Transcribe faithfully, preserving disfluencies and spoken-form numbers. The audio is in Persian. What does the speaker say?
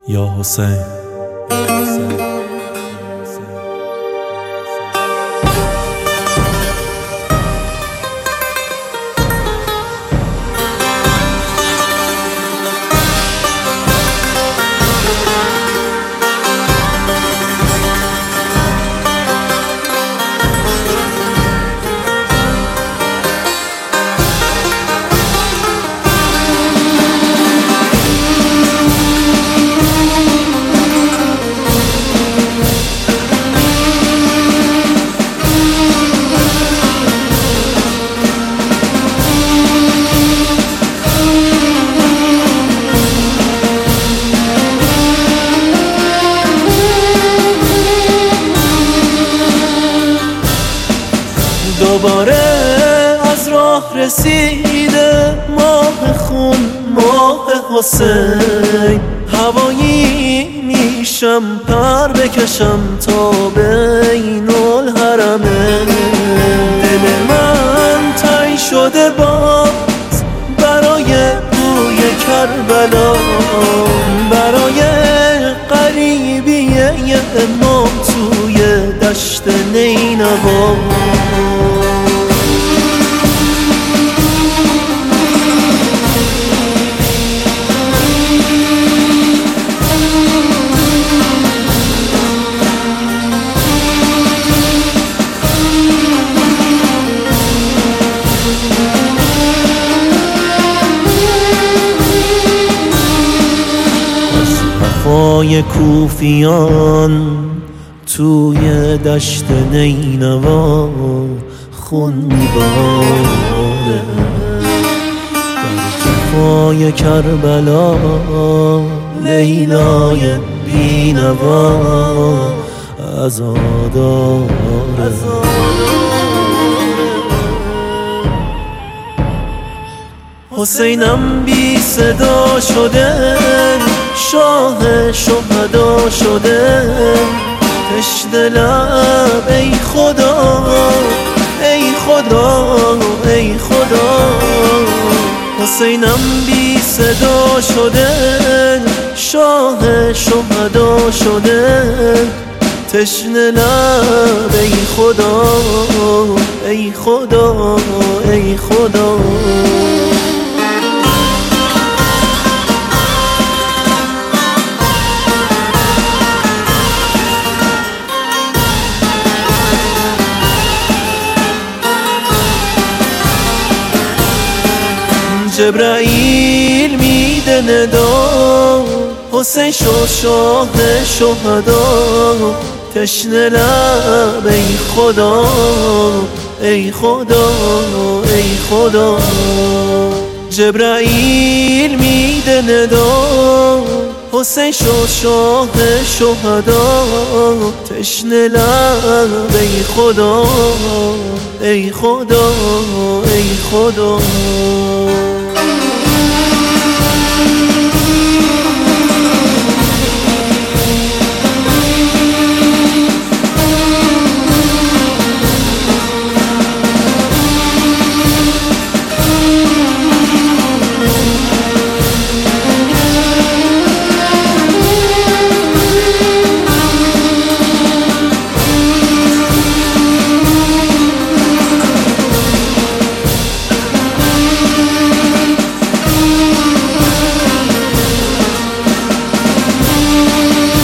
یا حسین دوباره از راه رسیده ماه خون، ماه حسین. هوایی میشم پر بکشم تا بین الحرمین. دل من تنگ شده باز برای بوی کربلا، برای غریبی ما توی دشت نینوا. وفای کوفیان توی دشت نینوا خون میباره، در جفای کربلا لیلای بینوا عزاداره. حسینم بی صدا شده، شاه شهدا شده، تشنه لب ای خدا، ای خدا، ای خدا. حسینم بی صدا شده، شاه شهدا شده، تشنه لب ای خدا، ای خدا، ای خدا. جبرائیل میده ندا، حسین شو شاه شهدا، تشنه لب ای خدا، ای خدا، ای خدا. جبرائیل میده ندا، حسین شو شاه شهدا، تشنه لب ای خدا، ای خدا، ای خدا.